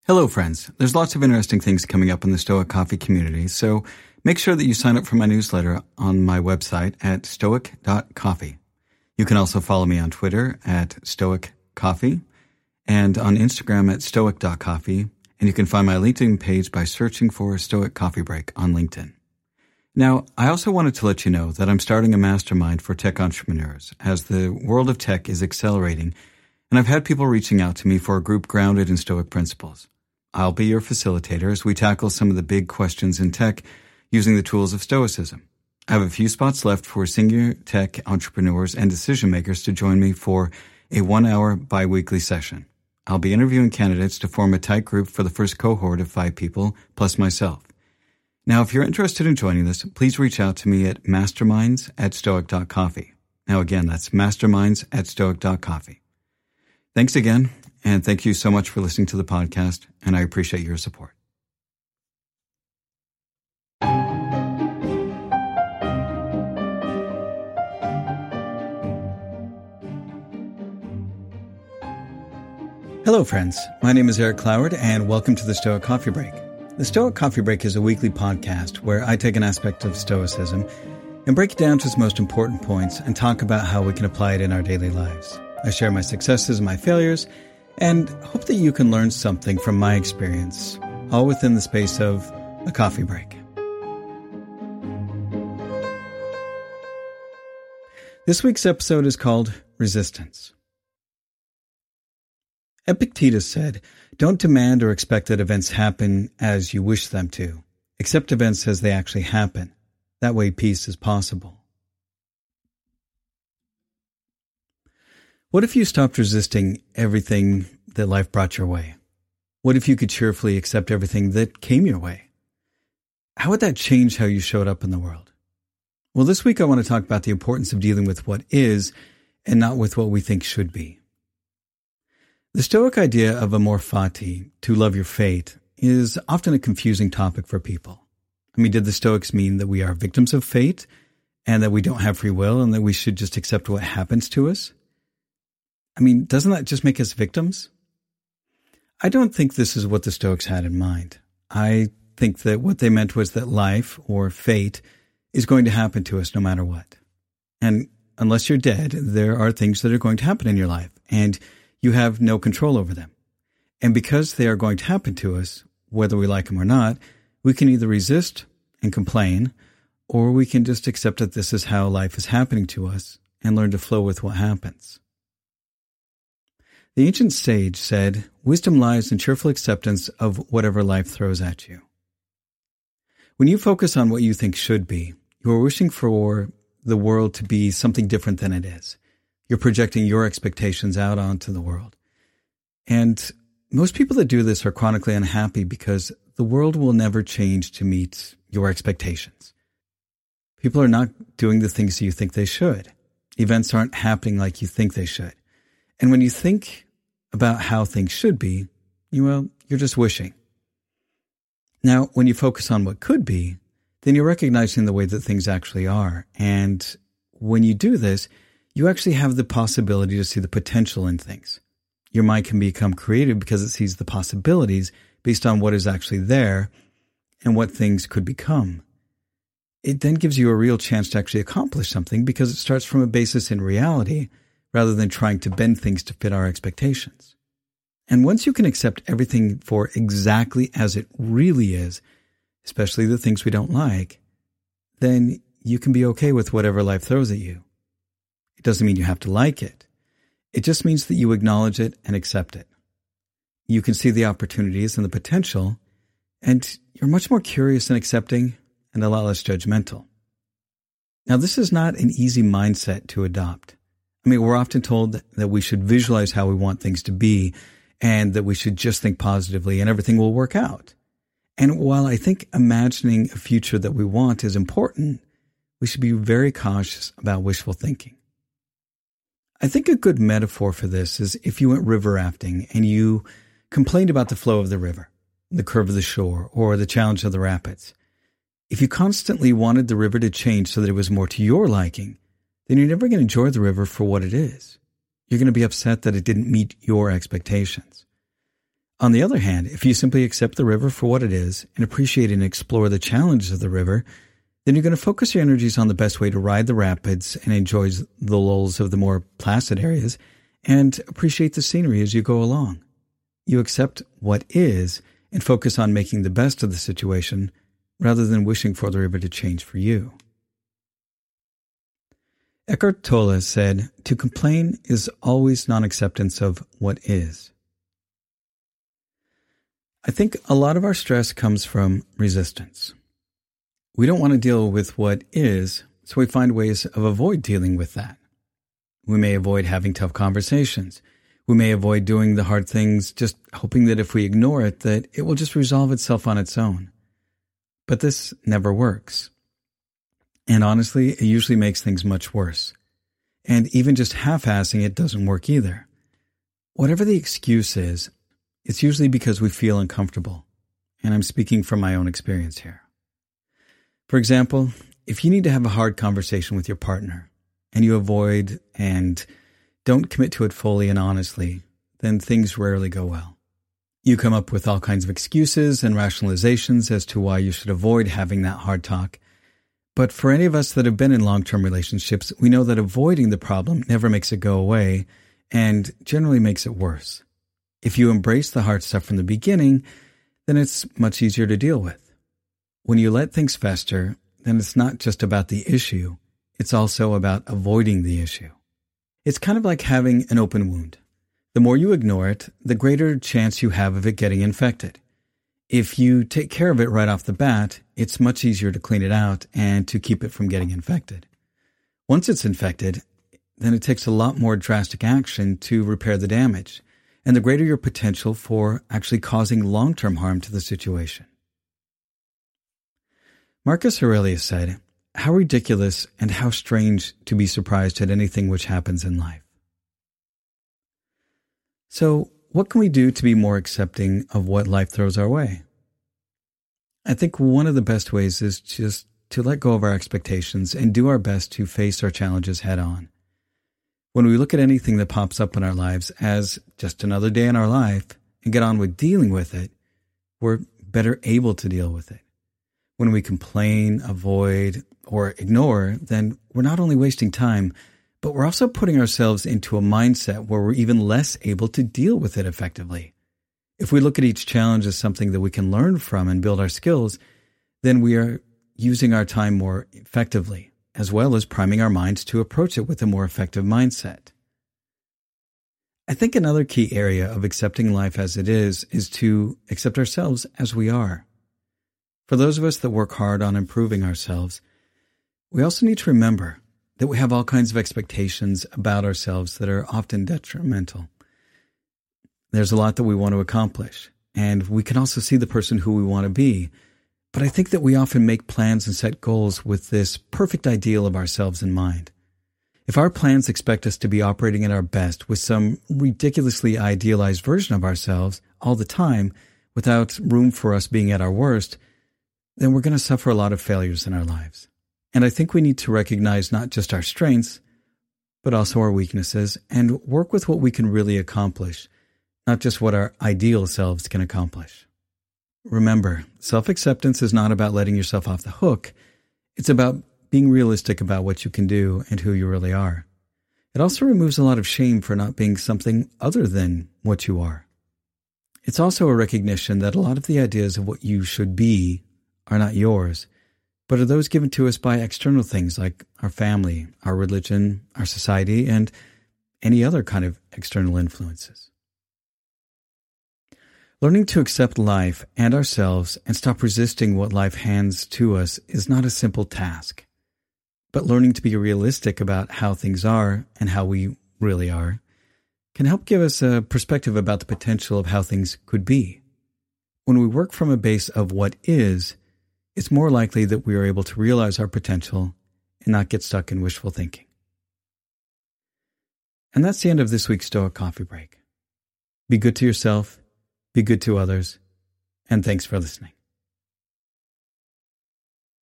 Hello, friends. There's lots of interesting things coming up in the Stoic Coffee community, so make sure that you sign up for my newsletter on my website at stoic.coffee. You can also follow me on Twitter at stoiccoffee and on Instagram at stoic.coffee, and you can find my LinkedIn page by searching for Stoic Coffee Break on LinkedIn. Now, I also wanted to let you know that I'm starting a mastermind for tech entrepreneurs as the world of tech is accelerating, and I've had people reaching out to me for a group grounded in Stoic principles. I'll be your facilitator as we tackle some of the big questions in tech using the tools of Stoicism. I have a few spots left for senior tech entrepreneurs and decision makers to join me for a 1-hour bi-weekly session. I'll be interviewing candidates to form a tight group for the first cohort of 5 people, plus myself. Now, if you're interested in joining this, please reach out to me at masterminds@stoic.coffee. Now, again, that's masterminds@stoic.coffee. Thanks again, and thank you so much for listening to the podcast, and I appreciate your support. Hello, friends. My name is Eric Cloward, and welcome to the Stoic Coffee Break. The Stoic Coffee Break is a weekly podcast where I take an aspect of Stoicism and break it down to its most important points and talk about how we can apply it in our daily lives. I share my successes and my failures, and hope that you can learn something from my experience, all within the space of a coffee break. This week's episode is called Resistance. Epictetus said, "Don't demand or expect that events happen as you wish them to. Accept events as they actually happen. That way peace is possible." What if you stopped resisting everything that life brought your way? What if you could cheerfully accept everything that came your way? How would that change how you showed up in the world? Well, this week I want to talk about the importance of dealing with what is and not with what we think should be. The Stoic idea of amor fati, to love your fate, is often a confusing topic for people. I mean, did the Stoics mean that we are victims of fate and that we don't have free will and that we should just accept what happens to us? I mean, doesn't that just make us victims? I don't think this is what the Stoics had in mind. I think that what they meant was that life, or fate, is going to happen to us no matter what. And unless you're dead, there are things that are going to happen in your life, and you have no control over them. And because they are going to happen to us, whether we like them or not, we can either resist and complain, or we can just accept that this is how life is happening to us and learn to flow with what happens. The ancient sage said, "Wisdom lies in cheerful acceptance of whatever life throws at you." When you focus on what you think should be, you are wishing for the world to be something different than it is. You're projecting your expectations out onto the world. And most people that do this are chronically unhappy because the world will never change to meet your expectations. People are not doing the things you think they should. Events aren't happening like you think they should. And when you think about how things should be, you're just wishing. Now, when you focus on what could be, then you're recognizing the way that things actually are. And when you do this, you actually have the possibility to see the potential in things. Your mind can become creative because it sees the possibilities based on what is actually there and what things could become. It then gives you a real chance to actually accomplish something because it starts from a basis in reality rather than trying to bend things to fit our expectations. And once you can accept everything for exactly as it really is, especially the things we don't like, then you can be okay with whatever life throws at you. It doesn't mean you have to like it. It just means that you acknowledge it and accept it. You can see the opportunities and the potential, and you're much more curious and accepting and a lot less judgmental. Now, this is not an easy mindset to adopt. I mean, we're often told that we should visualize how we want things to be and that we should just think positively and everything will work out. And while I think imagining a future that we want is important, we should be very cautious about wishful thinking. I think a good metaphor for this is if you went river rafting and you complained about the flow of the river, the curve of the shore, or the challenge of the rapids. If you constantly wanted the river to change so that it was more to your liking, then you're never going to enjoy the river for what it is. You're going to be upset that it didn't meet your expectations. On the other hand, if you simply accept the river for what it is and appreciate and explore the challenges of the river, then you're going to focus your energies on the best way to ride the rapids and enjoy the lulls of the more placid areas and appreciate the scenery as you go along. You accept what is and focus on making the best of the situation rather than wishing for the river to change for you. Eckhart Tolle said, "To complain is always non-acceptance of what is." I think a lot of our stress comes from resistance. We don't want to deal with what is, so we find ways of avoid dealing with that. We may avoid having tough conversations. We may avoid doing the hard things, just hoping that if we ignore it, that it will just resolve itself on its own. But this never works. And honestly, it usually makes things much worse. And even just half-assing it doesn't work either. Whatever the excuse is, it's usually because we feel uncomfortable. And I'm speaking from my own experience here. For example, if you need to have a hard conversation with your partner, and you avoid and don't commit to it fully and honestly, then things rarely go well. You come up with all kinds of excuses and rationalizations as to why you should avoid having that hard talk. But for any of us that have been in long-term relationships, we know that avoiding the problem never makes it go away and generally makes it worse. If you embrace the hard stuff from the beginning, then it's much easier to deal with. When you let things fester, then it's not just about the issue, it's also about avoiding the issue. It's kind of like having an open wound. The more you ignore it, the greater chance you have of it getting infected. If you take care of it right off the bat, it's much easier to clean it out and to keep it from getting infected. Once it's infected, then it takes a lot more drastic action to repair the damage, and the greater your potential for actually causing long-term harm to the situation. Marcus Aurelius said, "How ridiculous and how strange to be surprised at anything which happens in life." So, what can we do to be more accepting of what life throws our way? I think one of the best ways is just to let go of our expectations and do our best to face our challenges head on. When we look at anything that pops up in our lives as just another day in our life and get on with dealing with it, we're better able to deal with it. When we complain, avoid, or ignore, then we're not only wasting time, but we're also putting ourselves into a mindset where we're even less able to deal with it effectively. If we look at each challenge as something that we can learn from and build our skills, then we are using our time more effectively, as well as priming our minds to approach it with a more effective mindset. I think another key area of accepting life as it is to accept ourselves as we are. For those of us that work hard on improving ourselves, we also need to remember that we have all kinds of expectations about ourselves that are often detrimental. There's a lot that we want to accomplish, and we can also see the person who we want to be. But I think that we often make plans and set goals with this perfect ideal of ourselves in mind. If our plans expect us to be operating at our best with some ridiculously idealized version of ourselves all the time, without room for us being at our worst, then we're going to suffer a lot of failures in our lives. And I think we need to recognize not just our strengths, but also our weaknesses, and work with what we can really accomplish, not just what our ideal selves can accomplish. Remember, self-acceptance is not about letting yourself off the hook. It's about being realistic about what you can do and who you really are. It also removes a lot of shame for not being something other than what you are. It's also a recognition that a lot of the ideas of what you should be are not yours, but are those given to us by external things like our family, our religion, our society, and any other kind of external influences. Learning to accept life and ourselves and stop resisting what life hands to us is not a simple task, but learning to be realistic about how things are and how we really are can help give us a perspective about the potential of how things could be. When we work from a base of what is, it's more likely that we are able to realize our potential and not get stuck in wishful thinking. And that's the end of this week's Stoic Coffee Break. Be good to yourself, be good to others, and thanks for listening.